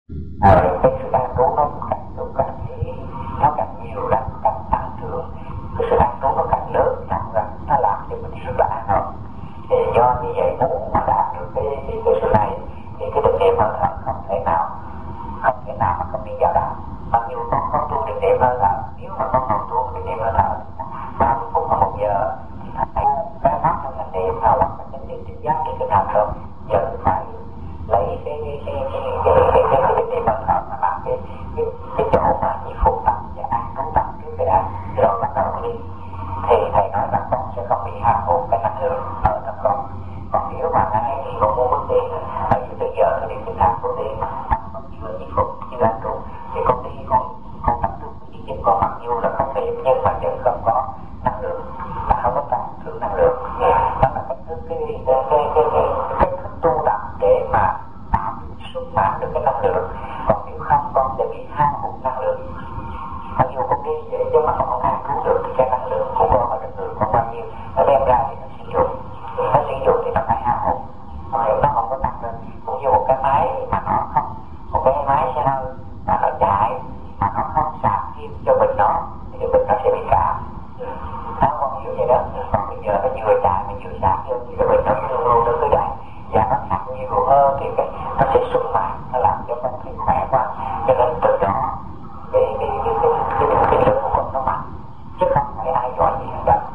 Cái sự an trú nó càng nhiều ra, càng tăng trưởng, cái sự an trú nó càng lớn càng ra, nó làm cho mình rất là an ổn. Thì do như vậy muốn mà đạt được cái sự này thì cái định niệm hơi thở không thể nào mà không đi vào đó. Mặc dù con tu định niệm hơi thở, nếu mà con ngồi tu định niệm hơi thở 30 phút hoặc 1 giờ thì thầy cái pháp trong hành niệm hoặc là cái niệm tỉnh giác thì cái nào không giờ phải lấy cái định niệm hơi thở mà làm cái chỗ mà như phụ tập và an trú tập trước cái đã, rồi bắt đầu đi thì thầy nói là con sẽ không bị hao hụt cái năng lượng ở trong con. Còn nếu mà ngay khi con muốn bước đi ở dưới từ giờ thì cái thang của đi con chưa như phục chưa an trú thì con đi con tập trung với chính con mặc dù là không niệm nhưng mà vẫn không có năng lượng, là không có tăng trưởng năng lượng. Đó là cách thức cách thức tu tập để mà tạo xuất phát được cái năng lượng. Còn nếu không con sẽ bị hao hụt năng lượng. Mặc dù con đi vậy chứ mà con không an trú được thì cái năng lượng của con ở trong người con bao nhiêu nó đem ra thì nó sử dụng thì nó phải hao hụt, nó không có tăng lên. Cũng như một cái máy mà nó không, một cái máy xe hơi mà nó chạy mà nó không sạc thêm cho bình nó thì cái bình nó sẽ bị cảm. Đó, con hiểu vậy đó. Còn bây giờ nó vừa chạy mà vừa sạc thêm thì cái bình nó luôn nó cứ chạy và nó sạc nhiều hơn thì nó sẽ xuất phát, nó làm cho con thấy khỏe quá. Cho nên từ đó cái định lực của con nó mạnh chứ không phải ai giỏi gì hết đó.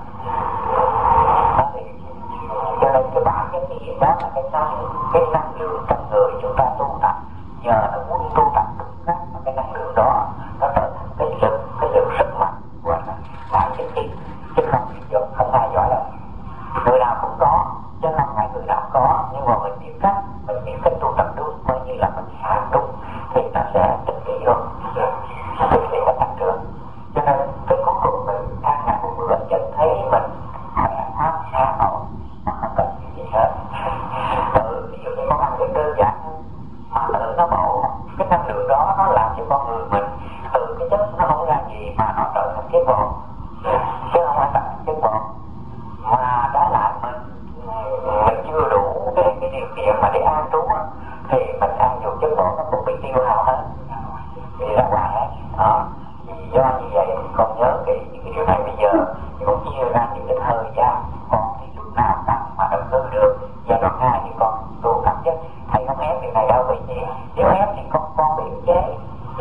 Cho nên cái bản chất gì đó là cái năng lượng trong người chúng ta tu tập, nhờ nó muốn tu tập đúng cách mà cái năng lượng đó nó trở thành cái lực rất mạnh gọi là bản chất gì, chứ không ai giỏi đâu. Người nào cũng có chứ không phải người nào có, nhưng mà mình biết cách tu tập đúng coi như là mình hạ đúng thì nó sẽ tích lũy rồi, tích lũy và tăng trưởng. Cho nên cái cuối cùng mình ăn ngày một bữa nhận thấy mình khỏe khoắn an ổn mà không cần gì hết. Ví dụ như con ăn cái đơn giản mà nó bổ, cái năng lượng đó nó làm cho con người mình từ cái chất nó không ra gì mà nó trở thành cái bột, chứ không phải thành cái bột. Mà trái lại mình chưa đủ cái điều kiện mà để an trú thì mình ăn nhiều chất bột nó cũng bị tiêu hao hết, thì ra ngoài hết đó. Thì do như vậy con nhớ những cái điều này bây giờ thì con chia ra những cái thời gian con thì lúc nào tăng mà đầu tư được. Giai đoạn 2 thì con tu tập chứ thầy không ép điều này đâu, vì gì nếu ép thì con bị ức chế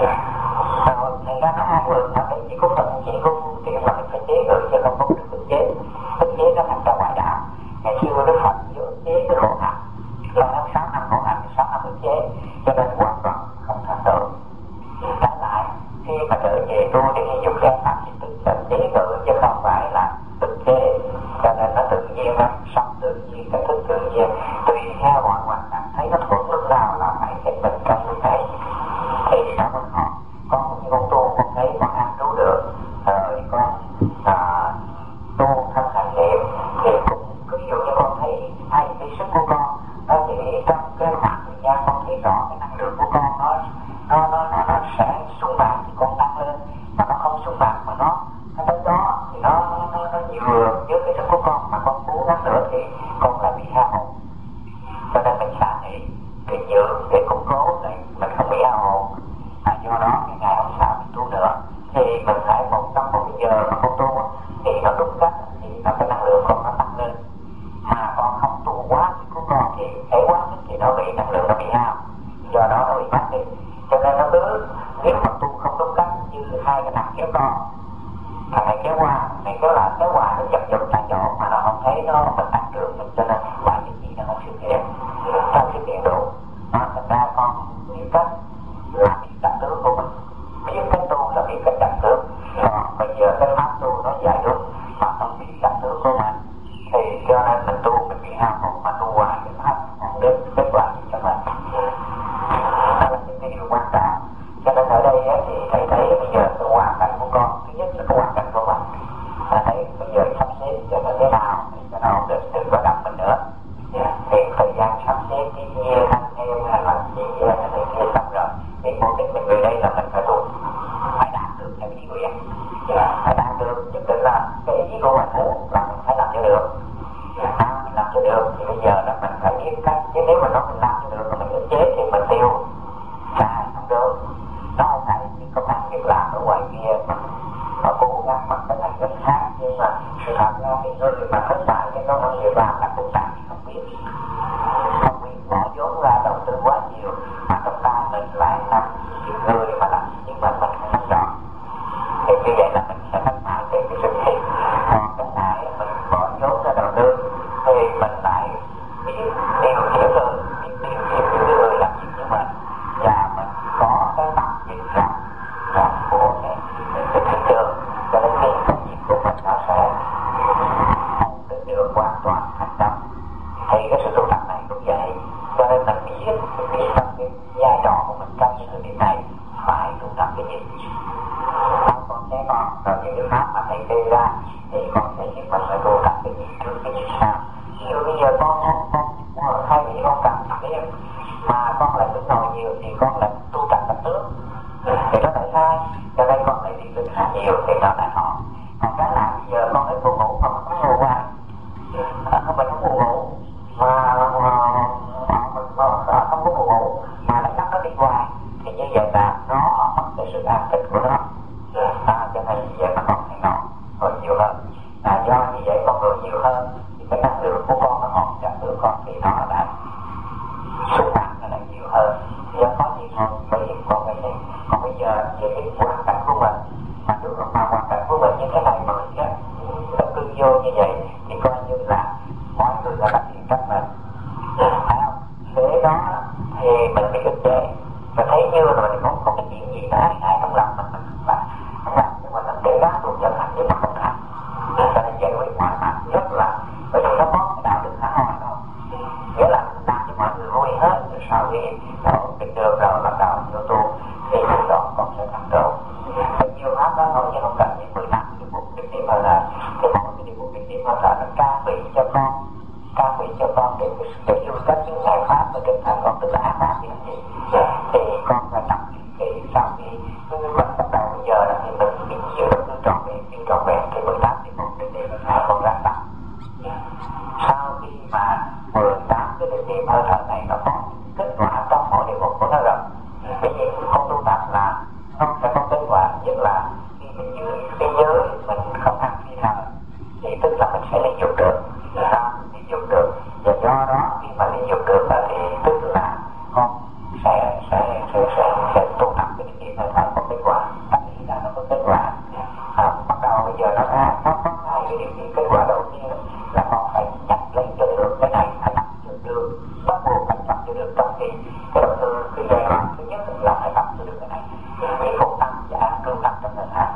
rồi thành ra nó an lượng mà cái chỉ có phần chỉ có phương tiện mà mình phải chế rồi chứ không có được ức chế nó thành ra ngoại đạo. Ngày xưa Đức Phật vô ức chế cái khổ hạnh là nó 6 năm khổ hạnh thì 6 năm ức chế cho nên hoàn toàn không thành tựu. Trái lại khi mà trở về tu thì dùng cái pháp thì tự chế tự chứ không phải là ức chế, cho nên nó tự nhiên lắm, sống tự nhiên, cái thức tự nhiên tùy theo mọi hoàn cảnh thấy nó thuận lúc nào là phải cái mình trong lúc này thì nó vẫn họ. Con như con tu con thấy con ăn trú được rồi con tu thân hành niệm thì cũng ví dụ như con thấy cái sức của con nó chỉ trong cái khoảng thời gian con thấy rõ cái năng lượng của con nó sẽ sung mãn thì con tăng lên, mà nó không sung mãn mà nó tới đó thì nó vừa với cái sức của con mà con cố gắng nữa thì con lại bị hao hụt. Cho nên mình xả nghỉ để dưỡng để củng cố để mình không bị hao hụt. Do đó cái ngày hôm sau mình tu nữa thì mình phải 1 giờ mà con tu thì nó đúng cách thì nó cái năng lượng con nó tăng lên. Mà con không tu quá của con thì ấy quá thì nó bị năng lượng nó bị hao, do đó nó bị mất đi. Cho nên nó cứ nếu mà tu không đúng cách như hai cái thằng kéo con, thằng này kéo qua này kéo lại kéo qua nó chập chập tại chỗ mà nó không thấy nó mình tăng trưởng mình, cho nên quả cái gì nó không xuất hiện đủ. Thành ra con biết cách là biết đặt tướng của mình, biết cách tu là biết cách đặt tướng. Còn bây giờ cái pháp tu nó dài đúng mà không biết đặt tướng của mình thì cho nên mình tu mình bị hao hụt, mà tu hoài cái pháp không đến kết quả gì cho mình. Đó là những cái điều quan trọng. Cho nên ở đây thì thầy thấy bây giờ cái hoàn cảnh của con, thứ nhất là cái hoàn cảnh của mình, thấy bây giờ sắp xếp cho nó thế nào thì cho nó ổn định, đừng có đập mình nữa. Thì thời gian sắp xếp cái chia ăn theo hay là gì này kia xong rồi thì mục đích mình về đây là mình phải tu, phải đạt được theo ý nguyện, phải đạt được nhất định là cái ý của mình muốn là mình phải làm cho được. Mình làm cho được thì bây giờ là mình phải biết cách, chứ nếu mà nói mình làm cho được mà mình ức chế thì mình tiêu sai, không mà sự thật ra thì người mà thất bại cái công ăn việc làm là cũng tại vì không biết bỏ vốn ra đầu tư quá nhiều mà trong tay mình lại nằm nhiều người mà làm nhưng mà mình không chọn thì như vậy là mình sẽ thất bại về cái sự nghiệp. Còn cái này mình bỏ vốn ra đầu tư thì mình lại biết điều khiển người, biết điều khiển những người làm việc với mình và mình có cái tầm nhìn rộng của cái thị trường, cho nên cái công việc của mình nó sẽ không được hoàn toàn thành công. Thì cái sự tu tập này cũng vậy, cho nên mình biết trong cái giai đoạn của mình trong những thời điểm này phải tu tập cái gì. Con sẽ còn rồi những cái pháp mà thầy đưa ra thì con sẽ biết mình phải tu tập cái gì trước cái gì sau. Ví dụ bây giờ con thay vì con cần biết mà con lại đứng ngồi nhiều thì con lại tu tập tập trước thì nó lại sai, cho nên con lại đi đứng hạ nhiều thì nó lại họ. Còn cái là bây giờ con ấy buồn ngủ mà không ngủ hoài, không phải không buồn ngủ mà mình không có buồn ngủ mà lại nó đi hoài thì như vậy là nó mất cái sự an tĩnh của nó. Cho nên như vậy mà con phải ngồi nhiều hơn. Do như vậy con ngồi nhiều hơn thì cái năng lượng của con nó còn năng lượng con thì nó đã xúc phạm nó lại nhiều hơn. Thì có gì không bởi vì con cái này. Còn bây giờ về cái hoàn cảnh của mình mà được mà hoàn cảnh của mình như thế này mà mình tập cư vô như vậy thì coi như là mọi người đã phát hiện cách mình, phải không? Thế đó thì mình bị ức chế và thấy như là mình không có cái chuyện gì đó ai trong lòng mình là không làm, nhưng mà mình để đó luôn cho thành nhưng mà không thành, cho nên giải quyết mọi mặt rất là bởi vì nó có cái đạo đức xã hội thôi, nghĩa là làm cho mọi người vui hết. Rồi sau khi định được rồi bắt đầu vô tu thì lúc đó con sẽ thành tựu. Nhiều pháp đó thôi chứ không cần những 10 năm cái một cái điểm hơi thở, thì mỗi cái một cái điểm hơi thở nó trang bị cho con để du cách những giải pháp và kinh thành con tức là ác pháp gì thì con phải tập thì sau khi mình bắt đầu bây giờ là thì mình bị chịu được trọn vẹn cái 18 thì một cái điểm hơi thở con ra tập. Sau khi mà 18 cái điểm hơi thở này nó có kết quả trong mỗi điều một của nó rồi, bởi vì con tu tập là không sẽ có kết quả, nhất là khi mình giữ cái giới mình không ăn phi thời thì tức là mình sẽ利dụng được, và do đó khi mà利dụng được thì tức là con sẽ tu tập cái điểm hơi thở có kết quả, tất nhiên là nó có kết quả. Bắt đầu bây giờ nó có hai cái điều kiện kết quả. Đầu tiên là con phải nhặt lấy cho được cái này, phải tập cho được, bắt buộc phải tập cho được trong khi cái đầu tư cái giai đoạn thứ nhất là phải tập cho được cái này, chỉ phục tâm và cương tập trong thời gian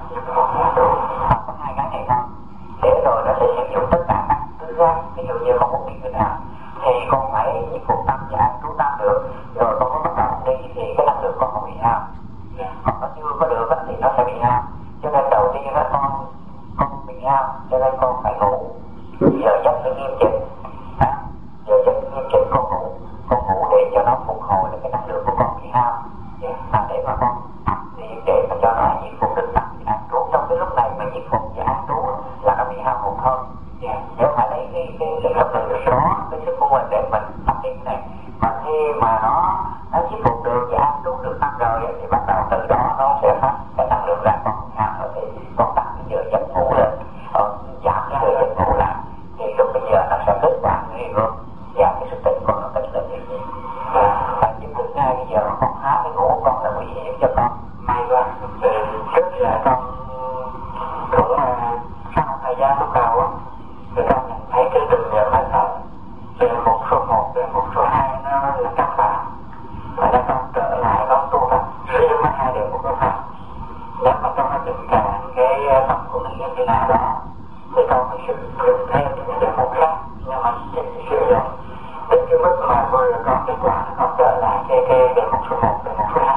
có hai cái này thôi. Để rồi nó sẽ sử dụng tất cả các tư giác. Ví dụ như con muốn đi người nào thì con phải nhiếp phục tâm và trú tâm được, rồi con mới bắt đầu đi thì cái năng lượng con không bị hao. Còn nó chưa có được thì nó sẽ bị hao, cho nên đầu tiên đó con bị hao, cho nên con phải ngủ giờ giấc phải nghiêm chỉnh. Giờ giấc nghiêm chỉnh con ngủ để cho nó phục hồi được cái năng lượng của con bị hao, để mà con tập luyện để mà cho nó nhiếp phục được tâm và trú. Trong cái lúc này mà nhiếp phục và trú là nó bị hao hụt thôi. Nếu mà lấy cái lực lượng đó, cái sức của mình để mình tập luyện này, mà khi mà nó nhiếp phục được và trú được tâm rồi thì bắt đầu từ đó nó sẽ phát cái năng lượng ra con hao rồi thì con tăng cái giờ giấc ngủ lên, giảm cái giờ giấc ngủ lại thì lúc bây giờ nó sẽ kết quả ngay luôn và cái sức tỉnh con nó tích lên nhiều. Và chứng thứ hai bây giờ con phá cái ngủ con là nguy hiểm cho con. May quá trước là con cũng sau thời gian lúc đầu á thì con nhận thấy cái từng giờ hơi thở từ một số 1 đến một số 2 nó là căn bản, và nên con trở lại con tu tập riêng với 2 điều một số 2. Nếu mà con có tình trạng cái tâm của mình như thế nào đó thì con phải sử dụng thêm những điều một khác, nhưng mà chỉ sử dụng đến cái mức mà vừa có kết quả con trở lại cái đề mục số 1 đề mục số 2.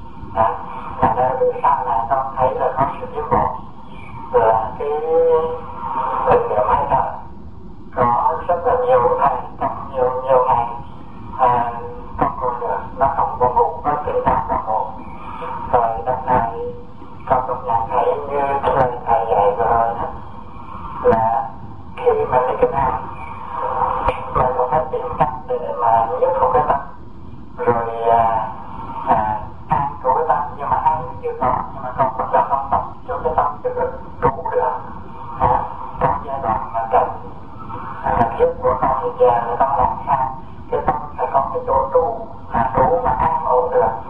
Là nơi sau này con thấy là có sự tiến bộ, là cái lực lượng hơi thở có rất là nhiều thầy trong nhiều ngày con ngồi được, nó không có ngủ có tình trạng đồng hồ. Rồi đợt này con cũng nhận thấy như cái lời thầy dạy vừa rồi đó, là khi mà đi kinh hành mình cũng phải tìm cách để mà giúp phục cái tâm, rồi an trú cái tâm, nhưng mà an chưa có, nhưng mà con bắt đầu con tập cho cái tâm cho được trú được.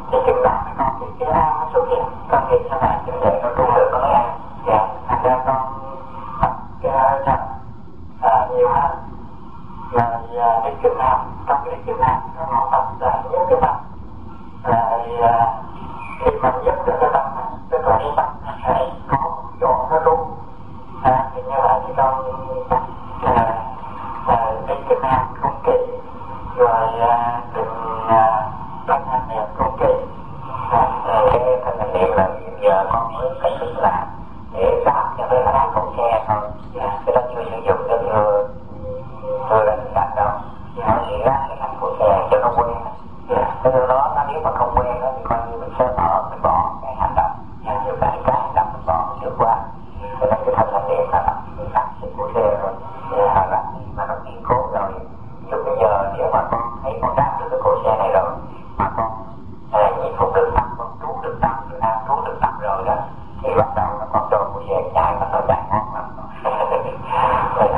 thì chừng đó con thì cái A nó xuất hiện, con thì sau này chừng vậy con tu được con mới A. Dạ, thành ra con tập cái hơi thở nhiều hơn. Rồi đi chừng nào, trong cái đi chừng nào nó tập nhớ cái tâm. Rồi khi mà nhớ được cái tâm, tức là cái tâm nó sẽ có chỗ nó đúng. Thì như vậy thì con đi chừng nào không kỹ, rồi đừng thân hành niệm không kỹ. Cái thân hành niệm là hiện giờ con mới phải thức làm để đáp cho cái là con xe thôi. Cái đó chưa sử dụng cho thưa là sạch đâu. Nó chỉ gác cái hành của xe cho nó quen. Cái điều đó nếu mà không quen thì coi như mình sơ hở, mình bỏ cái hành động. Như vậy cái hành động mình bỏ trước qua. Cho nên cái thân hành niệm là đáp cái của xe rồi. Đáp mà nó kiên cố rồi. Lúc bây giờ nếu mà con thấy con đáp được cái cổ xe này rồi mà con nhịp phục được tâm, con trú được tâm, trú được tâm rồi đó, thì bắt đầu là con cho cổ xe chạy và nó chạy ngon lắm. Rồi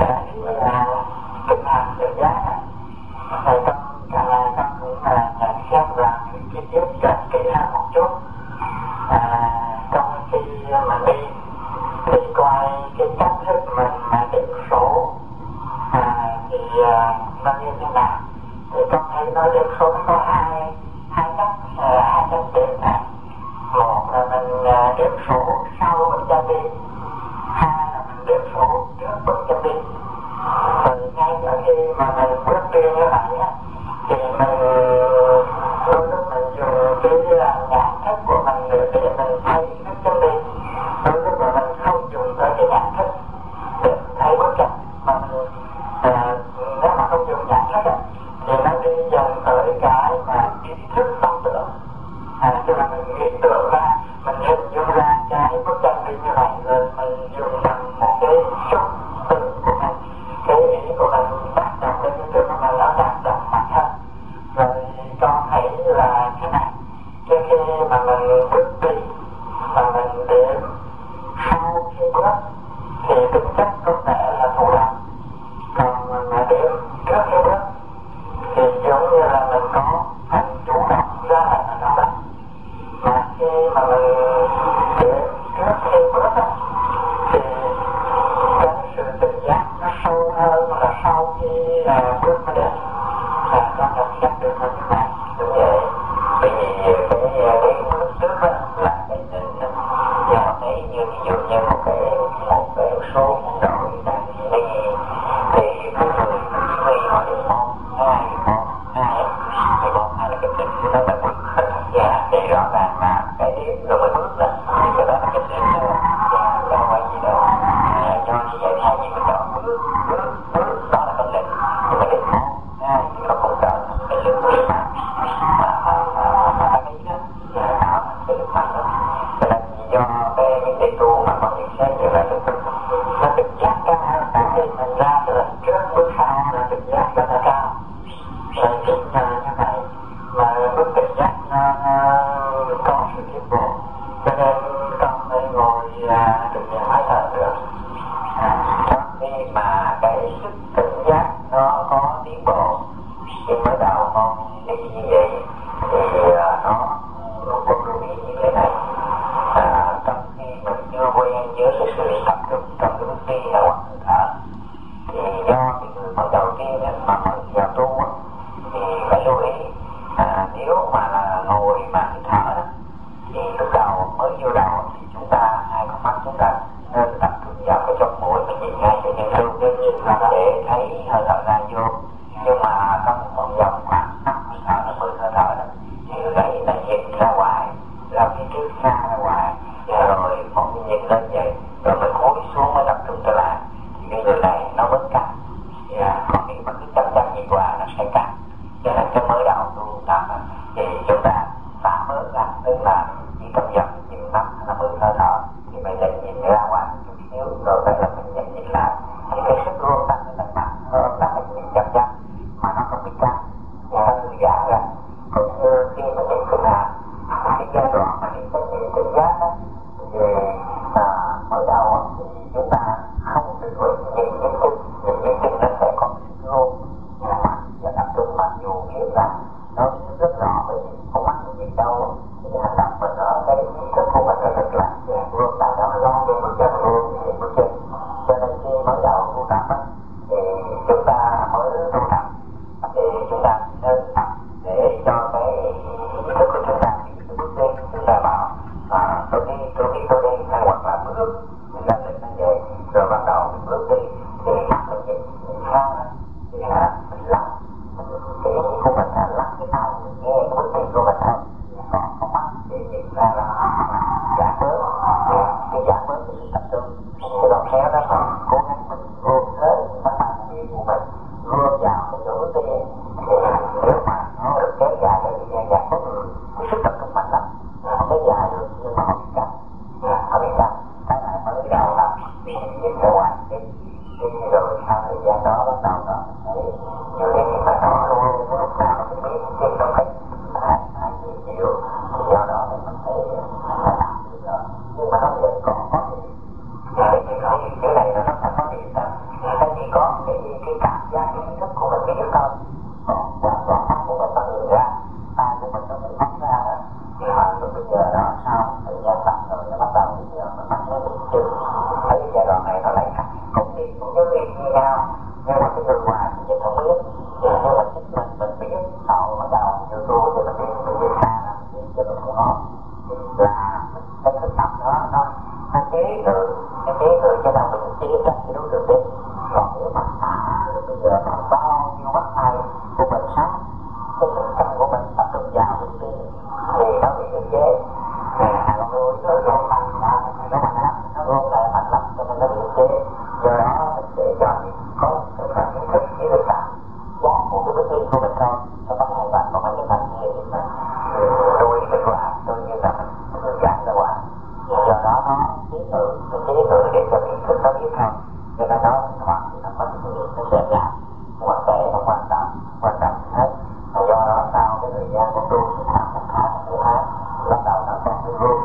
kinh hành được giá rồi con cũng nhận xét là cái tiếp cận kỹ hơn một chút. Trong khi mà đi coi cái cách thức mình mà điểm số thì nó như thế nào, thì con thấy nói điểm số nó có hai cách điểm này. Một là mình điểm số sau bước chân đi, hai là mình điểm số trước bước chân đi. Rồi ngay cả khi mà mình bước đi như vậy á, thì mình đôi lúc mình dùng cái nhận thức của mình để mình thấy bước chân đi, đôi lúc mà mình không dùng tới cái nhận thức để thấy bước chân, mà mình nếu mà không dùng nhận thức thì nó đi dần tới cái mà ý thức tâm tưởng. Tức là mình nghĩ tưởng ra, mình hình dung ra cái bước chân đi như vậy, rồi mình dùng bằng một cái xúc tưởng của mình, cái ý của mình tác động đến cái tưởng của mình, nó tác động mạnh hơn. Rồi con thấy là thế này, trước khi mà mình bước đi mà mình đếm sau khi bước thì tính chất có thể là thụ động, còn mà đếm trước khi bước thì giống như là mình có hành chủ động ra là nó động. Mà khi mà mình đếm trước khi bước thì cái sự tự giác nó sâu hơn là sau khi bước mới đến. Con nhận xét được như thế này. Đúng vậy. Bởi vì cái lúc trước là cái định, nhưng mà thấy như ví dụ như một cái số đội thì có người huy họ được một hai là cái định nó là bước hết thì rõ ràng là cái điểm rồi mới bước lên, thì cái đó là cái định đâu phải gì đâu. Do như vậy thay vì mình chọn bước đó là cái định, nhưng mà định một hai thì nó cũng trở thành cái lực của bạn mà ta nghĩ đó tạo thành cái lực mạnh đó. Cho nên do những cái tu mà con nhận xét như là nó tự giác cao hơn, tại vì mình ra từ trước bước sau là tự giác rất là cao. Rồi chính nhờ như vậy mà bước tự giác nó có sự tiến bộ, cho nên con mới ngồi thực hiện máy thở được. Trong khi mà cái sức tự giác nó có tiến bộ, thì mới đầu con đi như vậy thì nó cũng lưu ý như thế này. Trong khi mình chưa quen với cái sự tập trung trong cái bước đi là hoặc thở, thì do cái người mới đầu tiên mà mới vào tu thì phải lưu ý nếu mà là ngồi mà thở thì lúc đầu mới vô đầu thì chúng ta hai con mắt chúng ta nên tập trung vào cái trong mũi, mình nhìn ngay cho nhân lưu để thấy hơi thở ra vô. Nhưng mà trong một vòng khoảng 5 hơi thở là 10 hơi thở đó, thì người ấy là nhìn ra ngoài, ra phía trước xa ra ngoài, rồi một nhìn lên vậy, rồi mình cúi xuống mới tập trung trở lại, thì cái người này nó bớt căng. Còn nếu mà cứ chăm nhìn qua nó sẽ căng. Cho nên cái mới đầu tu tập thì chúng ta tạm bớt ra, tức là chỉ trong vòng nhìn 5 hay là 10 hơi thở thì mình định nhìn ra ngoài chút xíu, rồi bây giờ mình nhìn lại thì cái sức luôn tăng lên mạnh hơn là mình nhìn chăm mà nó không bị căng, nó thư giãn ra. Còn như khi mà nhìn phương hành cái giai đoạn mà những cái nhìn tự giác đó, thì mới đầu thì chúng ta không tự nhìn những chân nó sẽ có sức luôn và tập trung, mặc dù biết là nó rất rõ bởi vì không mắc gì đâu. cái hành động mình ở cái ý thức của mình là rất là luôn tạo ra lo cái bước chân luôn cái bước chân. Cho nên khi mới đầu tu tập á thì chúng ta mới tu tập thì chúng ta nên tập để cho cái ý thức của chúng ta cái bước đi chúng ta bảo tôi đi hay hoặc là bước mình ra định như vậy rồi bắt đầu mình bước đi thì mắt mình nhìn xa thì là mình lắng cái ý của mình là lắng cái tai mình nghe cái bước đi của mình thôi, còn con mắt thì nhìn ra là giảm bớt cái giảm bớt cái sự tập trung cái đầu khéo đó còn cố gắng mình gom hết cái tâm niệm của mình gom vào cái chỗ bước đi thì nếu mà nó được kéo dài cái thời gian dài có người cái sức tập trung mạnh lắm không kéo dài được nhưng mà họ bị căng cái này mới đầu là nhìn ra ngoài cái rồi sau thời gian đó bắt đầu nó thấy nhiều cái mà nó luôn lúc nào nó cũng biết cái nó cách hai chịu thì do đó thì mình thấy nó làm được rồi nhưng mà nó vẫn còn có gì cái này nó rất là có điểm ta nó chỉ có cái cảm giác cái ý thức của mình biết thôi còn mắt của mình nó nhìn ra tai của mình nó cũng phát ra đó nhưng mà lúc bây giờ đó sau thời gian tập rồi nó bắt đầu bây giờ mình bắt nó định chưa thấy giai đoạn này nó lại khác cũng đi cũng giống như nhau nhưng mà cái người ngoài thì mình không biết thì nếu mà chính mình biết sau bắt đầu nhiều tu thì mình đi xa thì cho mình không có là cái thực tập đó nó chế từ cho nên mình chế ra cái đối tượng đi còn nếu mà bây giờ nó bao nhiêu mắt tay của mình sát cái sức tâm của mình tập trung vào đi thì nó bị ức chế còn nuôi nó gồm mạnh nó mạnh lắm nó gồm lại mạnh lắm cho nên nó bị ức chế do đó mình để cho có cái phần ý thức chỉ được tạo giá của cái bước đi của mình thôi nó có hai bạn còn mấy cái phần kia thì mình nuôi cái quả tôi như là mình hướng dẫn ra quả do đó nó chế tự để cho ý thức nó biết thôi cho nên nó hoặc thì nó có cái gì nó sẽ giảm hoặc kệ nó quan trọng hết và do đó sau cái thời gian của tôi thì làm một tháng bắt đầu nó có cái gương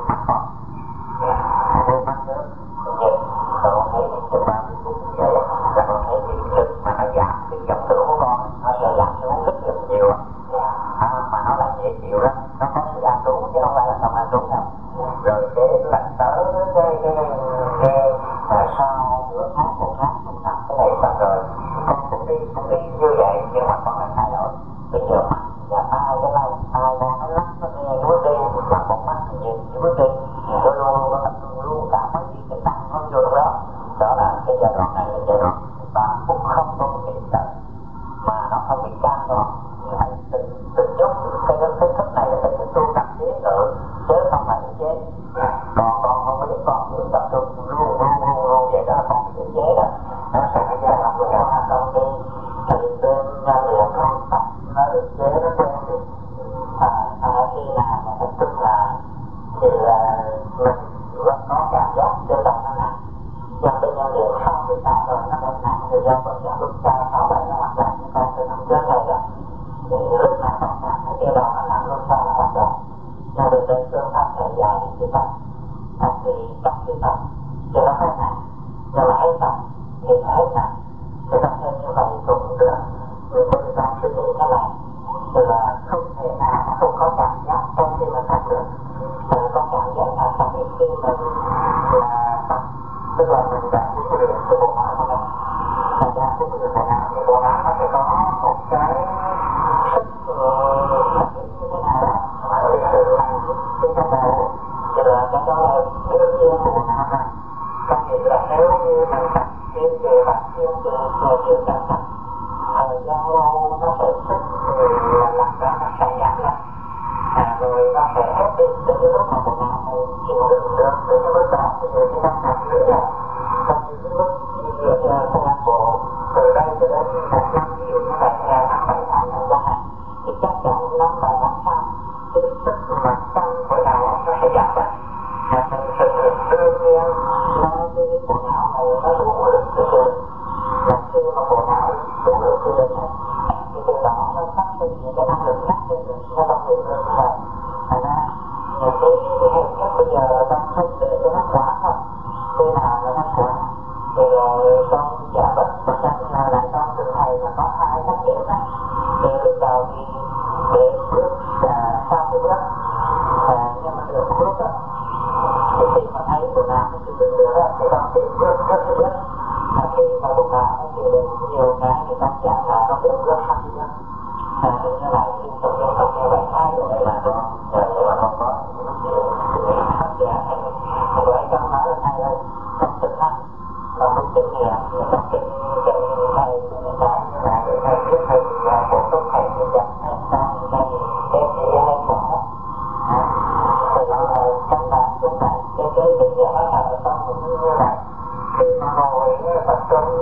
mắt nước nhìn rồi con thấy những chừng 30 phút như vậy là con thấy cái sức mà nó giảm cái dòng tưởng của con nó sẽ giảm xuống rất là nhiều mà nó là dễ chịu đó nó có sự an trú chứ không phải là không an trú đâu rồi cái lần tới cái sau một tháng không tập cái này xong rồi con cũng đi như vậy nhưng mà con lại thay đổi bây giờ mắt và tai cái lâu tai con nó lắc nó nghe cái bước đi mà con mắt thì nhìn cái bước đi nó luôn nó tập trung luôn cả mấy cái tăng nó vô trong đó đó là cái giai đoạn này là giai đoạn ta cũng không có cái hiện tượng mà nó không bị căng đâu hãy từng chút cái thức này là cái thức tu tập chế tự chứ không phải chế còn không biết con cứ tập trung luôn vậy đó con bị chế đó nó sẽ cái giai đoạn của nó hoạt động đi thì bên liền con tập nó được chế nó quen đi khi nào mà tập trung là thì là mình rất có cảm giác tự động nó nặng nhưng bây giờ liền sau cái tạ rồi nó đang nặng thì do bởi lúc sau 6-7 nó hoạt động con từ năm trước này đó thì lúc nào còn nặng cái kia đó nó nặng lúc sau nó hoạt động nhưng từ đây phương pháp thời dài thì tập thì tập thì nó hết nặng nhưng mà hết tập thì nó hết nặng thì tập thêm như vậy cũng được người tôi ta suy nghĩ cái này là không thể nào không có cảm giác trong khi mà tập được có cảm giác là tập khi mình là tập tức là mình đã huấn luyện cái bộ não của mình thành ra huấn luyện bộ não thì bộ não nó sẽ có một cái sức phản ứng như thế nào đó bởi sự làm trên trong đầu cho là cái đó là cái đương nhiên của bộ não này có nghĩa là nếu như mình tập thêm về mặt thêm tập thời gian lâu nó sẽ sức là làm ra nó sẽ giảm lại rồi nó sẽ hết đi đến cái lúc mà bộ não này chịu đựng được đến cái lúc đó thì người ta tập nữa là trong những lúc như xe lăn bộ từ đây cho đến 1 năm ví dụ như vậy là 5-7 tháng chẳng hạn thì chắc chắn 5-7 tháng sau cái sức mà tăng của não nó sẽ giảm lại và sự đương nhiên nó cái bộ não này nó đủ lực cái sự là khi mà bộ não đủ lực cái lực thì từ đó nó phát sinh những cái năng lượng khác lên được nó không bị được rồi thành ra nhiều cái hệ chất bây giờ đang không để cho nó quá thôi khi nào là nó quá thì con giả bất và trong lại con từ thầy là có 2 phát triển đó thì lúc đầu thì để bước sau cái bước Việt Nam nó chịu đựng được đó, thì con chịu rất rất rất rất. Khi mà Việt Nam nó chịu đựng nhiều cái thì tâm trạng là nó được rất khác nữa. Thì như này liên tục như vậy thay đổi mà con để mà con có những cái phát triển. Với con nói là hay ơi, con thực hành, con đúng kinh nghiệm, con kinh thầy những cái như là để thầy biết thầy bổ túc thầy như vậy, thầy chỉ hay bỏ. Thì nó là căn bản của thầy, cái định nghĩa nó là con cũng như vậy. Khi mà ngồi tập trung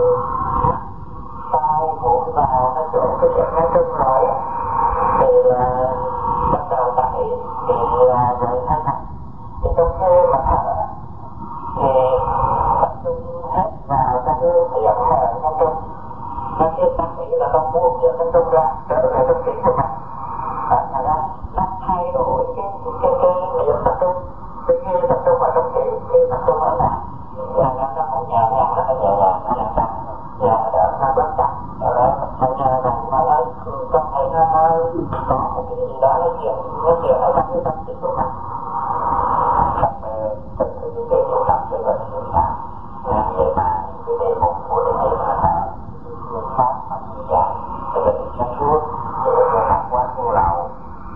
tay mũi vào cái chỗ cái chuyện nó trung rồi thì bắt đầu tại thì rồi thay thành thì trong khi mà thở thì tập trung hết vào cái điểm ở trong trung. Nó khi ta nghĩ là con buông giữa cái trung ra trở về trong chính của mình. Thành ra nó thay đổi cái điểm tập trung. Từ khi tập trung vào trong chính, khi tập trung ở lại là nó cũng nhẹ nhàng, rất là nhẹ nhàng, nó nhẹ nhàng, nhẹ đỡ nó bớt chặt. Ở đó mình nhờ rằng nó nói con thấy nó có một cái gì đó nó chuyện ở trong cái tâm trí của mình. Thật sự những cái chủ động để mình xử phạt. Vậy mà cái đề mục của đề nghị là phương pháp mà dễ dàng để mình sáng suốt, để mình học qua vô lậu.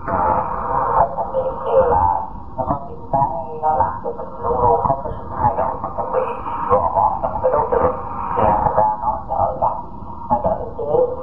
Các thành niệm đều là nó có những cái nó làm cho mình luôn luôn không có sự thay đổi mà không bị gò bó trong cái đối tượng. Thì thật ra nó đỡ lắm, nó đỡ chế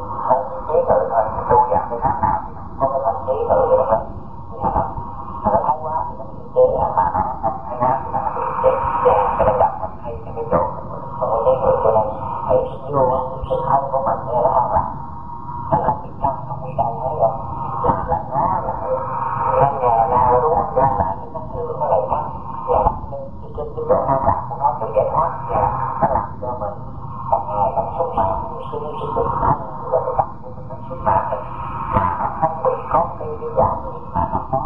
tự thôi, tu dạng cái khác nào thì không có thành chế tự được đâu. Mà nó thái quá thì nó bị chế, mà nó không thái quá thì nó bị chế. Cho nên đọc mình hay cái chỗ không có chế tự, cho nên hãy vô sự thân của mình nghe nó không làm. Nó làm việc thân không bị đâu hết rồi. Làm lại nó là nhà nào đúng không? Ra lại cái cách thương nó lại khác. Và trên cái chỗ nó làm của nó tự giải thoát và nó làm cho mình càng ngày càng xuất mạng, suy tự thân và cái tâm của mình nó xuất mạng mà nó không bị có cái dạng gì mà nó có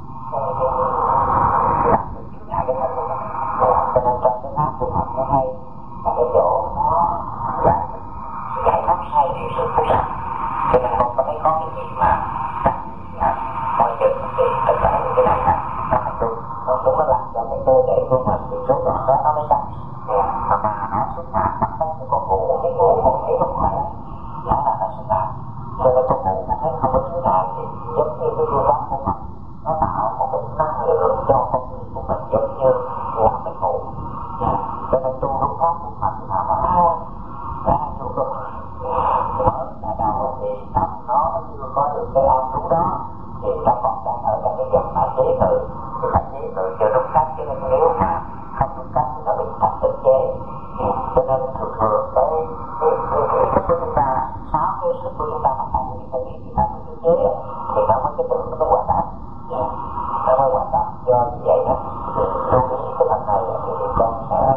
làm được chịu lại cái thật của mình. Cho nên trong cái pháp tu học nó hay là cái chỗ nó giải thoát sai điều sự phúc sạch. Cho nên con có thấy có cái gì mà coi chừng thì tất cả những cái này là nó thành tu. Nó cũng nó làm cho cái cơ thể của mình bị số đoạn đó nó mới sạch. Mà nó xuất phát bản thân của con ngủ, cái ngủ không thấy không khỏe, nó là nó xuất phát. Cho nên con ngủ mà thấy không có chứng ngại thì giống như cái gương lắm của mình, nó tạo một cái năng lượng cho con người của mình giống như là mình ngủ. Cho nên tu đúng pháp của mình mà ra tu được mở là đầu thì tâm nó chưa có được cái an trú đó thì nó còn đang ở trong cái dòng mà chế tự. Cái cách chế tự chưa đúng cách, cho nên nếu mà không đúng cách thì nó bị thành tự chế. Cho nên thường thường cái sức của chúng ta, sáu cái sức của chúng ta mà tăng thì phải biết thì ta mới tự chế thì nó mới cái tự nó mới hoạt động. Nó mới hoạt động. Do như vậy đó thì tôi nghĩ cái lần này thì con sẽ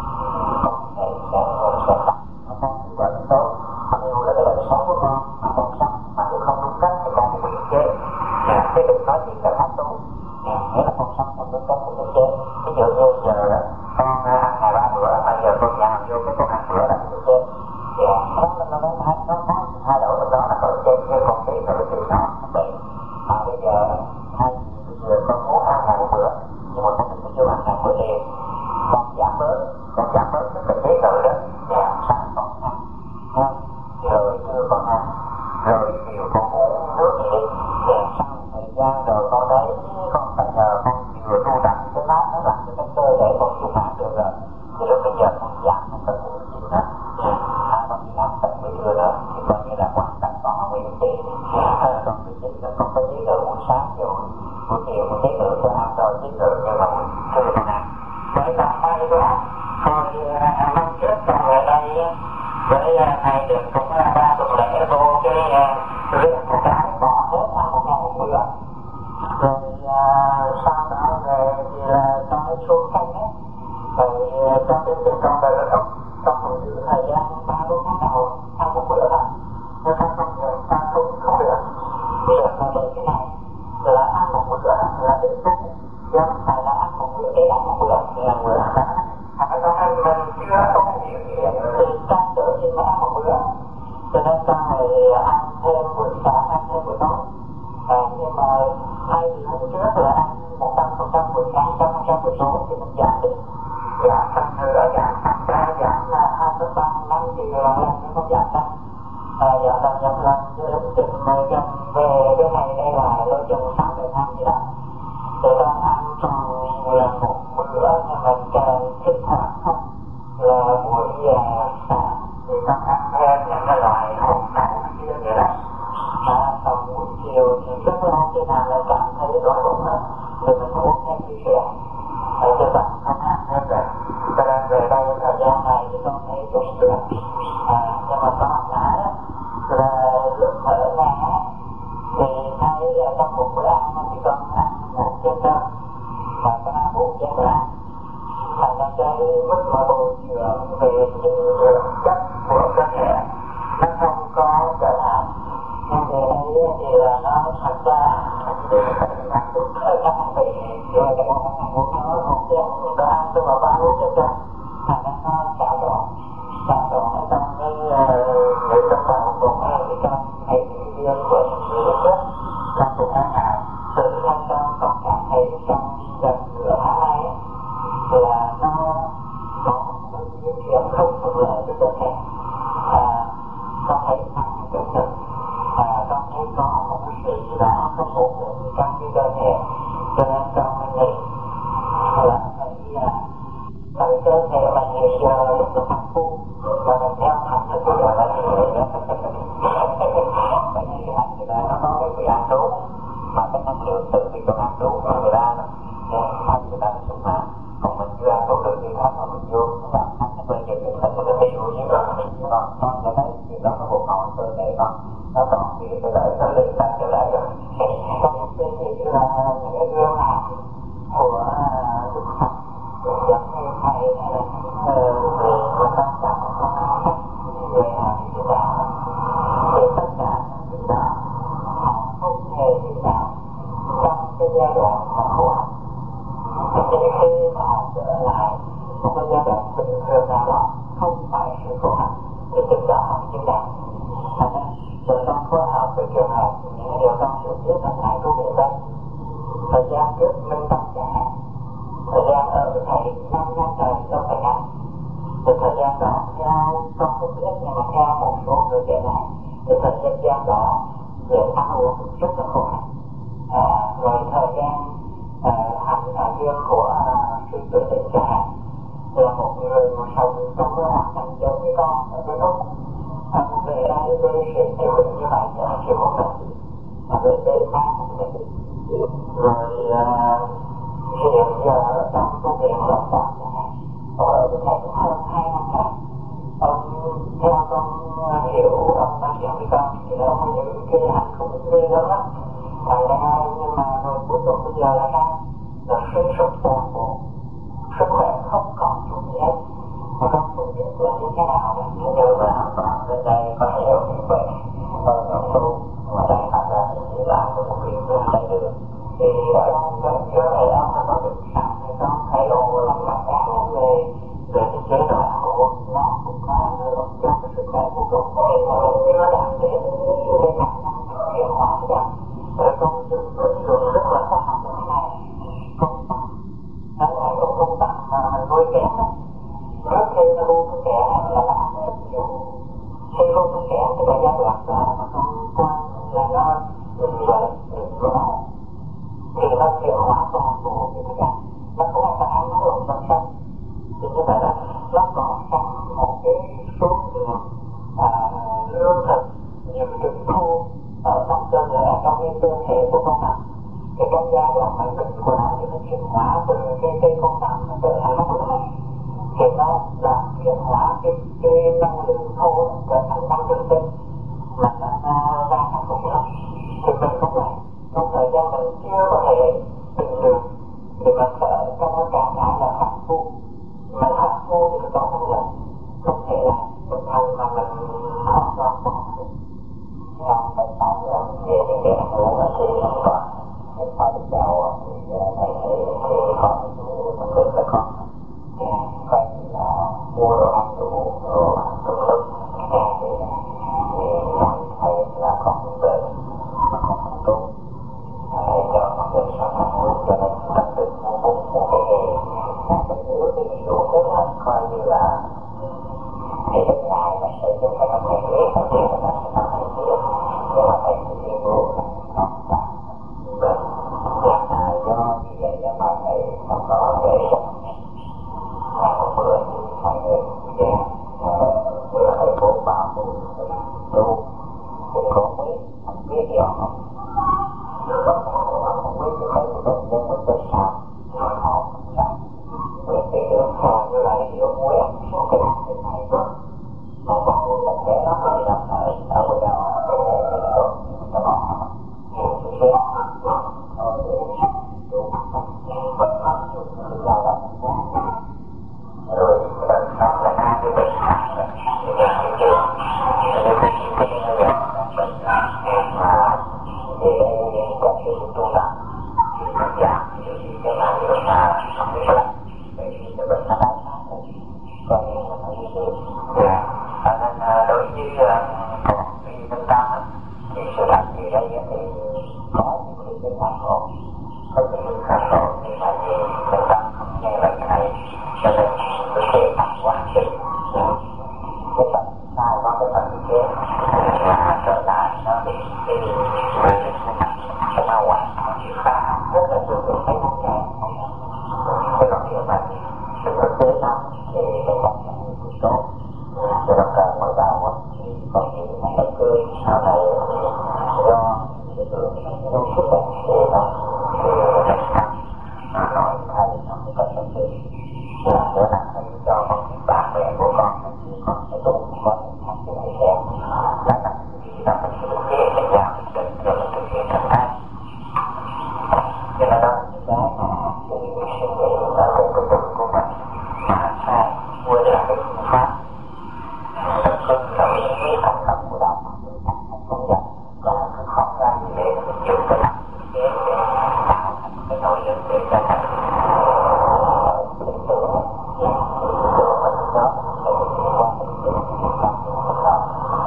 tập nó có hiệu quả rất tốt. Mặc dù là cái đời sống của con mà con sống mà cũng không đúng cách thì con cũng bị chế. Chứ đừng nói chuyện là pháp tu. Nghĩa là con sống không đúng cách thì bị chế. Ví dụ như giờ con ăn ngày 3 bữa, bây giờ con nhào vô cái con ăn bữa là bị chế. Nó có thay đổi trong đó là có chế, nhưng con biết rồi thì nó không bị. Mà bây giờ con muốn ăn ngày 1 bữa, nhưng mà con đừng có vô ăn ngày bữa liền. Con giảm bớt cái tình chế tự đó. Sáng con ăn, rồi trưa con ăn, rồi chiều con ngủ nước gì đi. Sau thời gian rồi con thấy con phải nhờ con vừa tu tập cái lát nó làm cho cái cơ thể con chịu phản được rồi. Thì lúc bây giờ con giảm không cần ngủ nhiều nữa. Con chỉ ăn tận bữa trưa nữa thì coi như là hoàn cảnh con không nguyên tiền. Còn bị chỉ là con có chế tự buổi sáng rồi, buổi chiều con chế tự con ăn rồi chế tự, nhưng mà buổi trưa con ăn. Vậy là hai đó hồi năm trước con ở đây với thầy được cũng là 3 tuần lễ vô cái riêng một cái bỏ hết ăn một ngày 1 bữa. Rồi sau đó về thì là con mới xuống canh hết. Rồi con đến con về là trong một thời gian 3-4 tháng đầu ăn 1 bữa thôi. Nhưng con không được, con không được. Bây giờ con để cái này là ăn 1 bữa là để tốt. Chứ không phải là ăn 1 bữa để ăn 1 bữa. Là bữa đó. Mình chưa có hiểu gì thì trang tự nhiên mới ăn 1 bữa. Cho nên con này ăn thêm buổi sáng, ăn thêm buổi tối. Nhưng mà thay vì hôm trước là ăn 100% buổi sáng, 100% buổi tối thì mình giảm đi. Dạ, thật sự ở dạng thành ra giảm là 2% năm thì là làm cho không giảm đâu. Dạ là nhập lần cho đến chừng này gần về cái này đây là lối chừng 6 năm gì đó. Để con ăn tròn là một bữa nhưng mà càng thích thoảng không là buổi sáng thì con ăn thêm những cái loại hộp nấu kia vậy đó. Còn buổi chiều thì rất là khi nào lại cảm thấy đói bụng á thì mình uống thêm ly sữa. Cho bạn không ăn thêm rồi. Cho nên về đây thời gian này thì con thấy cũng được. Nhưng mà có một cái là lúc thở ra thì thấy trong một bữa ăn thì con ăn một chén cơm mà con ăn 4 chén bữa ăn. Thành ra cái mức mà bồi dưỡng về những chất của cơ thể nó không có trở hạn. Nhưng về đây thì là nó thật ra ở các vị rồi để muốn nó một chén mình có ăn tôi mà ba uống chén cơm thành ra nó xả đổ ở trong cái người trong bào bụng thì con thấy riêng của những người trước con cũng ăn hạn sự thân con cảm thấy trong gần nửa tháng nay là nó có một cái chuyện không thuận lợi cho cơ thể. Con thấy nặng cái ngực con thấy có một cái sự gì đó không ổn định trong cái cơ thể cho nên con mới nghĩ là phải cơ thể là nhiều giờ lúc nó thằng phu và mình theo thằng thì cũng gọi là người đó. Bởi vì anh người ta nó có cái sự ăn đúng mà cái năng lượng tự thì con ăn đúng của người ta thân người ta sống mà còn mình chưa ăn đúng được thì thân mà mình vô nó làm ăn nó bây giờ mình phải có tiêu như vậy con sẽ thấy chuyện đó nó hụt hậu cơ thể con nó còn thì cái lợi nó lên tăng trở lại rồi. Con cũng suy nghĩ là những cái gương mặt của Đức Phật giống như thầy hay là người mà con cảm người nào như thế nào thì tất cả những đó họ không hề như nào trong cái giai đoạn mà khổ hạnh. Thì khi mà họ trở lại một cái giai đoạn bình thường nào đó không phải sự khổ hạnh thì từ đó họ chứng đạt. Rồi con phối hợp với trường hợp những điều con sẽ biết là thầy có việc đây. Thời gian trước minh tâm chẳng hạn, thời gian ở với thầy 5 năm trời đâu phải ngắn. Từ thời gian đó theo con không biết nhưng mà theo một số người kể lại thì thời gian đó về ăn uống rất là khổ hạnh. Rồi thời gian hành duyên của sư tử định chẳng hạn là một người mà sống trong cái hoàn cảnh giống như con ở bên Úc. Về đây với sự chịu đựng như vậy là chịu không được mà về đây mang không được. Rồi hiện giờ trong công việc lập tập ở bên này cũng hơn 2 năm rồi. Ông theo con hiểu ông nói chuyện với con thì ông ấy giữ cái hạnh không ghê lắm lắm. Thành ra nhưng mà rồi cuối cùng bây giờ là sao? Là suy sụp toàn bộ, sức khỏe không còn chút gì hết. Mà con không biết là như thế nào là những điều mà bên đây có hiểu như vậy ông tu mà đây thật ra chỉ làm một việc với đây được thì ở trong chỗ này ông là có được sẵn thì con thấy ô làm mặt áo về cái chế độ hộ nó cũng có được cho cái sức khỏe của con thì mà mình chưa đạt đến cái khả năng chuyển hóa được rồi con dùng ứng rất là khoa học như thế này công tắc đó là công tắc mà mình nuôi kém đó. Trước khi nó vô cái kẻ là nó ăn rất nhiều. Khi vô cái kẻ thì phải giai đoạn đó mà con quan là nó đừng rõ thì nó chuyển hóa toàn bộ cái tất cả. Nó không phải ăn nó lộn trong sân. Thì như vậy là nó có sẵn một cái số lượng lương thực những trứng khô ở trong cơ thể, ở trong cái cơ thể của con tằm. Cái trong giai đoạn mà bệnh của nó thì nó chuyển hóa từ cái con tằm nó trở thành nó lớn. Thì nó là chuyển hóa cái năng lượng thô trở thành năng lượng tinh mà nó ra thành khủng lực. Thì mình không phải trong thời gian mình chưa có thể định được thì mình sợ trong cái trạng thái là phản phu. Mà phản phu thì có năng lượng không thể là một thành mà mình hoàn toàn bỏ được. Nhưng mình tạo ra về những cái năng lượng là thì không còn mình phải được đầu thì thầy thì có năng lượng là con coi là mua đồ ăn đủ đồ ăn đủ lực thì thầy là con về mà không tốt thầy cho con về sống cho nên tập được mua bụng mua cái gì thì ước thì đủ hết như là thì rất ngại là sự chúng ta không thể biết nó thì chúng ta sẽ không thể biết, nhưng mà thầy sẽ tuyên bố là không phải do như vậy do mà thầy không có để sống ngày một bữa như mọi người kia vừa thầy bố bảo bố tu cũng không biết không biết gì không biết thì thấy thì tốt nhưng mà tôi sao họ sao vì cái đường xa với lại cái đường nguyện một cái này này thôi mà còn một tập thể nó thì làm ở bên đâu để cho họ nhiều cái xe thôi để đủ bất hợp dụng cái lao động rồi đợt sau là hai cái bệnh nặng thì là cái trường nên cái bệnh nặng mà thì có sự tu tập thì nó giảm thì cái này là không biết là cái bệnh nó đau còn nó như thế nên đối với còn khi chúng ta thì sự thật gì đây thì có những cái khả khổ có những khả khổ nhưng mà vì chúng ta không nghe lời thầy cho nên cái kế hoạch hoàn chỉnh cái phần sai có cái phần kế và trở lại nó bị cái nó hoàn chịu ta rất là thường thấy nó nghe cái còn điều này sự thực tế đó thì tôi còn là người tốt tôi đọc càng mới đầu thì còn nhiều mà bất cứ sau này do cái đường nó xuất hiện thì nó thì nó nó nói thầy nó không cần tâm tư để làm thầy cho con bạn bè của con con phải tu con không thể phải xem là làm là mình thực hiện để giao định rồi mình thực hiện thành thang cho nên đó cái mà suy nghĩ ở trong cái tâm của mình mà sai quên là cái phương pháp tập trung là cái thành tâm của đạo không nhận và cứ khó ra như vậy mình dùng cái năng để tạo thành cái nội lực để cho thành lý tưởng mình đó để qua mình để chúng ta mình làm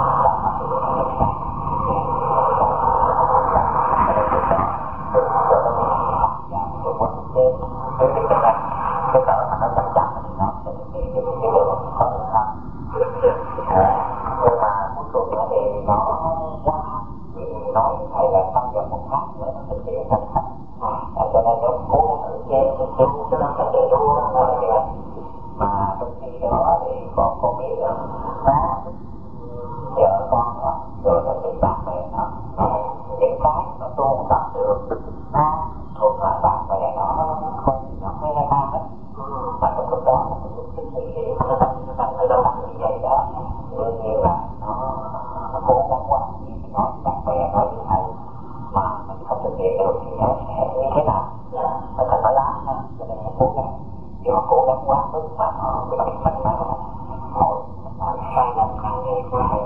cái cỡ mà nó chậm chậm thì nó sẽ bị cái đường khó khăn nhưng mà cuối cùng thì nó quá thì nói thầy là trong vòng một tháng nữa nó thực hiện thành công cho nên nó cố gắng thử chế cho nó phải để đua mà trong khi đó thì con biết là nó vợ con nó rồi nó bị bạn bè nó những cái nó tu tập được nó thuộc là bạn bè nó không nó nghe ta hết mà trong lúc đó nó cái sự hiện nó đang ở đó làm như vậy đó đương nhiên là nó cố gắng quá nói bạn bè nói với thầy mà mình không thực hiện được thì nó sẽ như thế nào nó thành phải lá cho nên nó cố gắng nhưng mà cố gắng quá mức mà nó bị mình mà hồi mà sai lầm hàng ngày của thầy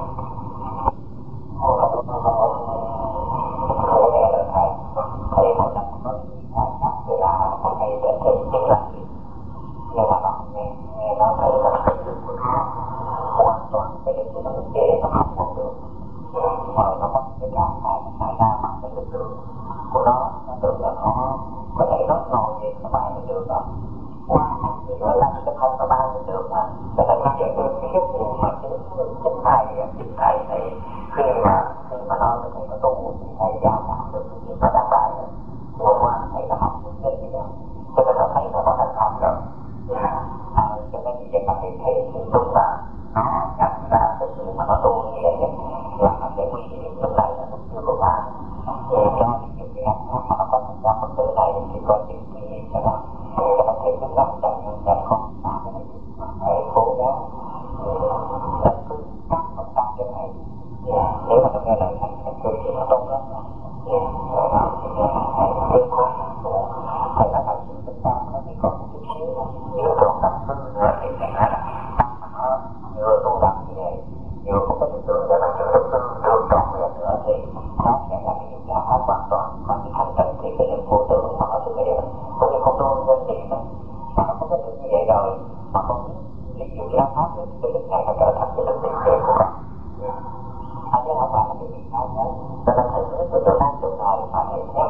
thầy nghe là thầy mỗi lần có cái thì là thầy hay để thầy chính là nhưng mà nó không nghe nó thấy là cái lực của nó hoàn toàn cái lực của nó thực tế nó không còn được rồi nó mất cái trạng thái nó xảy ra bằng cái lực lượng của nó tưởng là nó có thể nó ngồi thì nó bay lên được đó qua thì nó lăn cái không nó bay lên được mà cho nên nó dẫn đến cái sức của mà chính thầy này khi mà nó thầy có tu thì thầy giao cảm được thì nó đã bài vừa qua thầy đã học được cái gì đó cho nên nó thấy nó có thành công rồi cho nên như vậy mà thầy thấy sự tu là nó nhận ra cái sự mà nó tu như vậy là nó sẽ nguy hiểm lúc này là lúc chưa có bạn để cho những cái anh mà nó có thành công bất tử này thì có những kinh nghiệm cho nó để cho nó thấy cái lắm chẳng không cái này thầy cố gắng tập trung các phần trăm cho thầy nếu mà nó nghe lời thầy cứ thì nó tốt lắm rồi nó thì nghe thầy vượt qua thầy đã thành sự chúng ta nó chỉ còn một chút xíu nếu còn tập trung nữa thì chẳng hạn là nó vừa tu tập như vậy vừa có cái hiện tượng để mà sự tập trung được trọn vẹn nữa thì nó sẽ là cái giải pháp hoàn toàn còn cái thành tựu thì cái hình vô tưởng mà nó thực hiện có những con đôi nhân tiền đó mà nó không có được như vậy rồi mà con ví dụ giải pháp cái lực này nó trở thành cái lực tiền tiền của con anh chứ không phải là cái gì khác nữa cho nên thầy biết cái chỗ này mà thầy nhắc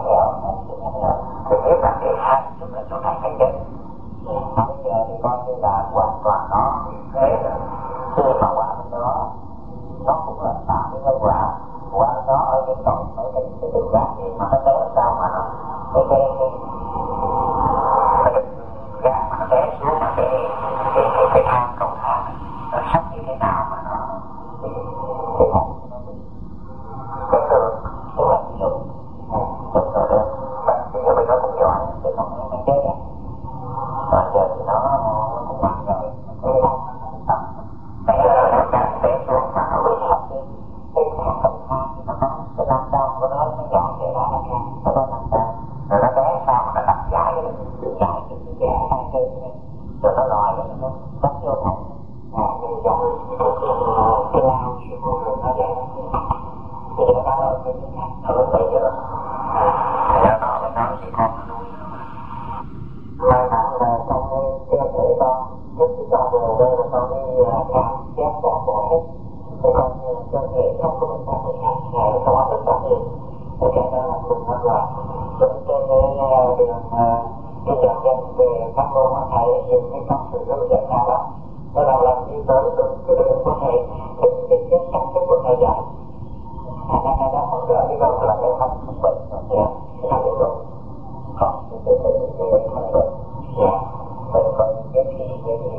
nhở thì biết là cái hai chút là chỗ này thầy chết nói giờ thì coi như là hoàn và nó thế khi mà quả bên đó nó cũng là tạo cái nhân quả đó ở cái cổng ở cái đường gác gì mà nó té sao mà nó cái gác mà nó té xuống mà cái thang cầu thang nó sắp như thế nào mà nó cái hồn nó bị cái thương cái lạnh lùng rất là đơn bác sĩ ở bên đó cũng giỏi để không nó chết á và giờ thì nó cũng mạnh rồi cái hồn nó té xuống mà nó bị sắp cái thang cầu thang nó có cái lan can của nó dọn về đó nó có lan can rồi nó té sao mà nó đặt dài cái hai chân rồi nó lòi nó cắt vô thẳng như giống cái lao xuống rồi nó vậy thì nó ở cái ở bây giờ nó chỉ con may mắn là trong cái cơ thể con trước khi con về đây là con đi khám xét toàn bộ hết thì con cơ thể không có bệnh tật gì ngày không có bệnh tật gì thì cái đó là cũng rất là trên cái đường cái dòng dân về các môn mà thầy dùng cái công sự hướng dẫn nào đó nó là làm đi tới cái đường của thầy cái cách thức của thầy dạy cái đó không đỡ đi đâu là cái không bệnh rồi nha là được rồi còn cái không bệnh nha mình có cái gì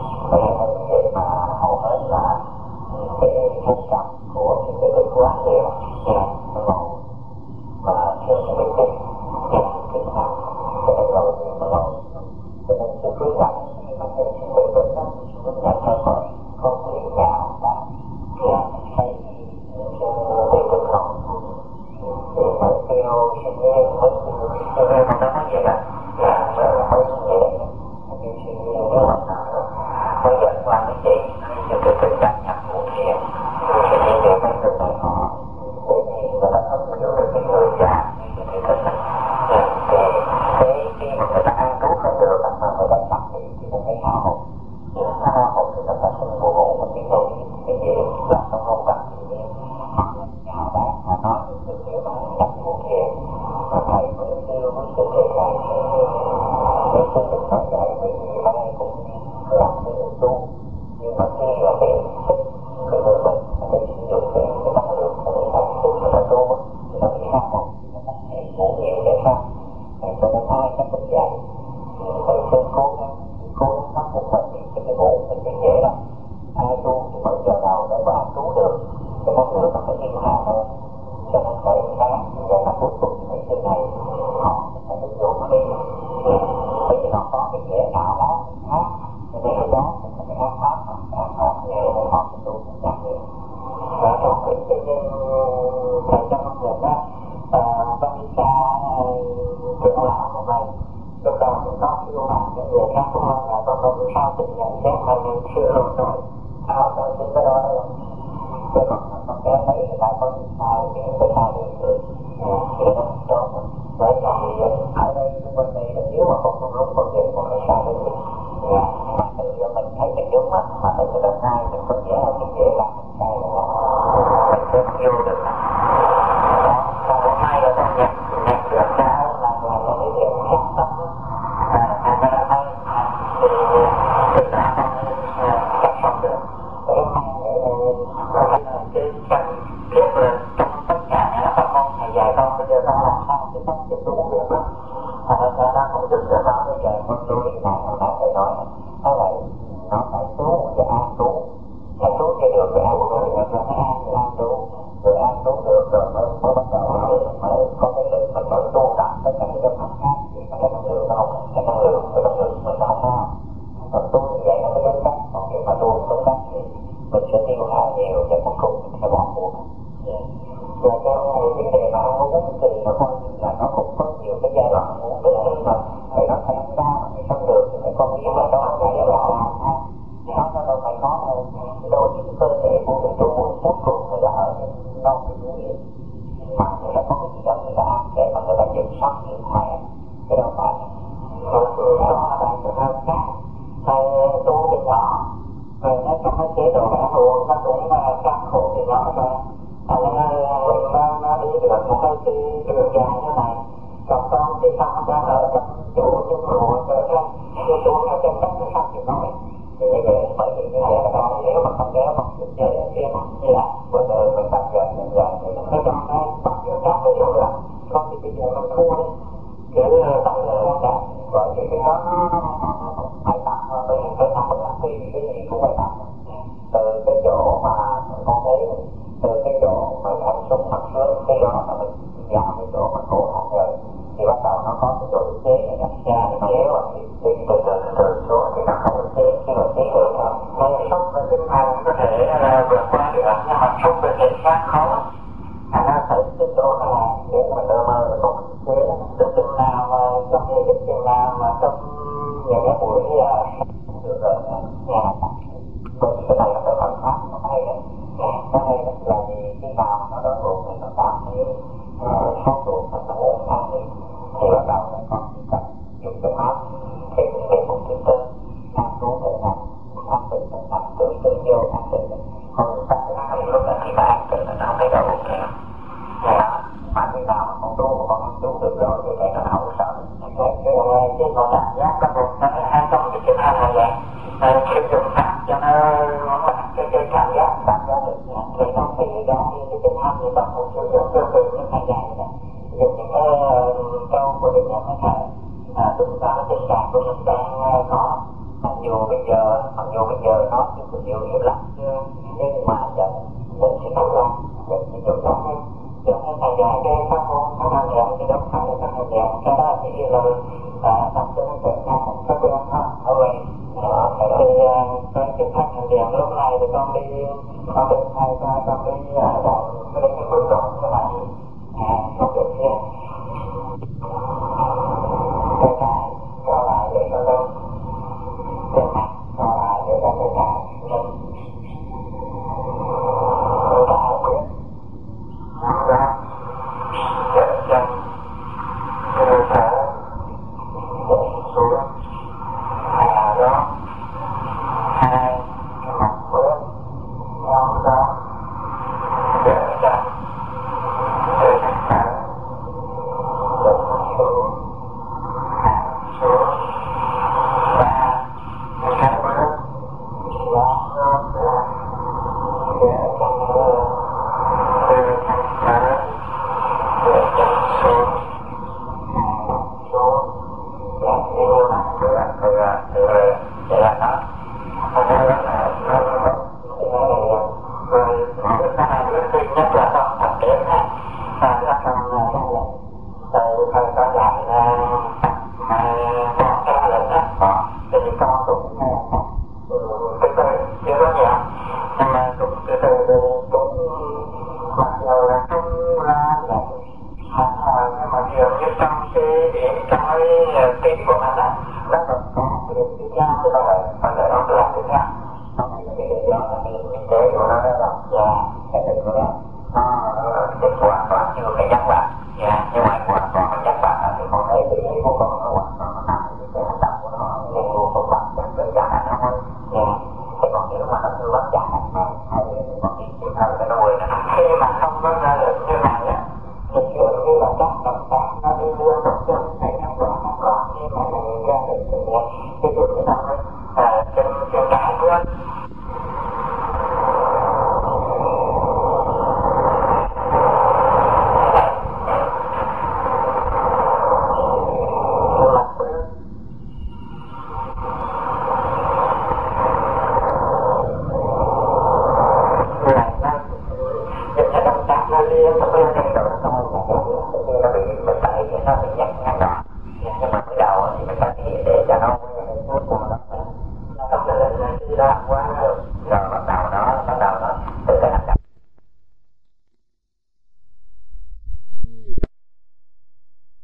vậy mà hầu hết là cái phúc trọng của cái quá nhiều nha nó ngồi mà theo cái cái nào cái ngồi mà ngồi cho nên cái cứ gặp mà cái bệnh đó nó nhận ra khỏi con người nào đã thấy cái bệnh lòng thì nó kêu sinh nhiên mới cho nên con đó nói vậy đó mới nhẹ như sinh nhiên nó làm nào mới dẫn qua cái chị cho cái cảm nhận của thiện thì sinh nhiên đều mấy người này họ bởi vì người ta không hiểu được cái người già như cái thân này thì khi mà người ta an trú không được mà người ta tập thì nó phải hạ hồn hạ hồn thì nó phải sinh vô hồn mình biết rồi cái gì là nó không cần gì họ chào bác họ nói được điều đó đặt của thiện và thầy mới yêu với sự thiện này cái sự thiện nói vậy bởi vì ở đây cũng làm cái người tu nhưng mà khi mà bị sức cái người bệnh bị sử dụng cái năng lượng của người ta tu người ta tu thì nó bị hạ hồn nó thành hệ ngủ nhiều để sao thầy cho nên ai các bệnh dạy thầy sẽ cố gắng khắc phục mình cái ngủ mình bị dễ lắm ai tu thì mới giờ đầu để mà cứu được cái năng lượng nó phải yên hạ hơn cho nên thầy sáng vậy là cuối cùng những cái này họ phải ứng dụng đi bởi vì họ có cái dễ nào đó khác cho nên cái đó mình phải áp pháp nghề để họ phải tu mình đạt được và trong cái thầy cho con người đó văn xa trưởng lão của mình lúc đầu thì có yêu hàng cho người khác cũng là con không sao tự nhận xét mà mình sửa rồi tôi xin cái đó chứ còn con bé thấy người ta có những sai thì phải sai được thì nó cho mình bởi vì ở đây bên đây là nếu mà không lúc con người còn phải sai được mà tự do mình thấy mình đúng á mà thấy người ta sai mình có dễ là mình dễ làm mình sai là mình sẽ yêu được còn hôm nay là con nhận được ra là cái việc khắc tâm thành ra hay thì tự đã không xong được cái cần thiết là trong tất cả các con thầy dạy con bây giờ con làm sao cái cách tiếp tục được đó thành ra nó không được rồi đó bây giờ con chú ý lại hồi nãy thầy nói nó lại nó phải trú và an trú phải trú cho được rồi an trú rồi phải an trú rồi an trú được rồi mới bắt đầu mới có cái lực mình mới tu tập tất cả những cái pháp khác thì cái năng lượng nó không cái năng lượng mình nó không sao còn tu như vậy nó mới đến cách còn khi mà tu không cách thì mình sẽ tiêu hao nhiều để cuối cùng mình sẽ bỏ cuộc rồi cái vấn đề mà ăn uống thì nó coi như là nó cũng có nhiều cái giai đoạn uống rất là mà thì nó phải ăn ra mà mình không được thì phải con nghĩ là nó ăn phải là nó đâu phải có đâu đối với cái cơ thể của người tu cuối cùng người ta ở non cái núi mà người ta có cái gì đó người ta ăn để mà người ta kiểm soát sức khỏe cái đâu phải rồi đó là người ta khác thầy tu từ nhỏ rồi nó trong cái chế độ ăn uống nó cũng căng khổ từ nhỏ ra nó đi được một cái đường dài như này còn con thì không đang ở trong chỗ chung ruộng ở trong cái chỗ ngay trên đất nó không chịu nói thì phải tập cái năng lực cái gì cũng phải tập từ cái chỗ mà con thấy từ cái chỗ mà thanh súng mặt sướng khi đó là mình vào cái chỗ mà cổ họng rồi thì bắt đầu nó có cái độ ức chế để đặt ra để kéo và từ xuống thì nó không ức chế khi mà chế được thôi sốc về tinh thần có thể vượt qua được nhưng mà sốc về thể xác khó nó phải cái chỗ là để mà đơ mơ là không ức chế được chừng nào mà trong cái chừng nào mà trong những cái buổi được rồi bởi vì cái này là cái phần pháp nó hay đấy nó hay là vì khi nào nó đói bụng thì nó cảm thấy sốt ruột và nó ổn ăn thì bắt đầu lại còn chỉ cần dùng cái áp thì cái vùng thứ tư ăn xuống để làm ăn tự mình ăn tự vô ăn tự không phải lúc đó thì mà ăn tự nó không thấy đau bụng nữa mà khi nào mà con ăn xuống được rồi thì cái nó không sợ cái con cảm giác cái bụng nó hay trong cái chức năng này vậy sử dụng pháp cho nó cái cảm giác được thì nó thì ra cái chức năng như vậy một sử dụng tương tự như thầy dạy vậy dùng những cái câu của Đức Nhật thầy chúng ta cái tình trạng của mình đang có mặc dù bây giờ nó chưa nhiều lắm nhưng mà vẫn sẽ tốt lắm vẫn sẽ tốt lắm giống như thầy dạy cái pháp môn nó đang dạy thì đâu phải là các thầy dạy cái đó chỉ là tập cho nó trở thành một cái quen thôi thì cái thằng hành điện lúc này thì con đi con được thay ra con đi cái buổi tối như này không được kia cái này cho lại để nó lên cái mặt cho lại để nó cái này người ta học biết ra để chân cơ thể để xuống đó hai cái mặt bước ngon đó để chân để thân thể để xuống hạ xuống ba cái bước ngon đó để chân mưa từ thân thể để chân xuống hạ xuống để như mặt từ vậy là nó rồi cái này thứ nhất là trong tập đến nó trong từ thời con dạy mà con ra lệnh đó thì con cũng từ từ chưa có nhiều nhưng mà cũng từ từ cũng mặc dù là không ra lệnh nhưng mà dường như trong cái tim của mình á nó còn có cái điều thứ hai tức là bây giờ nó cứ làm thứ hai nó phải là cái điều đó là cái kinh tế của nó đó là cái điều của nó cái hoàn toàn chưa phải nhắc lại nhưng mà hoàn toàn phải nhắc lại thì con thấy cái ý của con nó hoàn toàn nó nằm cái hành động của nó nên luôn không bằng cái tự trả nó thôi thì còn nếu mà nó chưa bắt trả mà hay là còn đi chịu hơn cái đuôi nó khi mà không có ra được như này á thì dường như là các động tác nó đi liên tục chân phải nằm loạn khi mà mình ra được cái điều thứ năm ấy trên cả luôn liên tục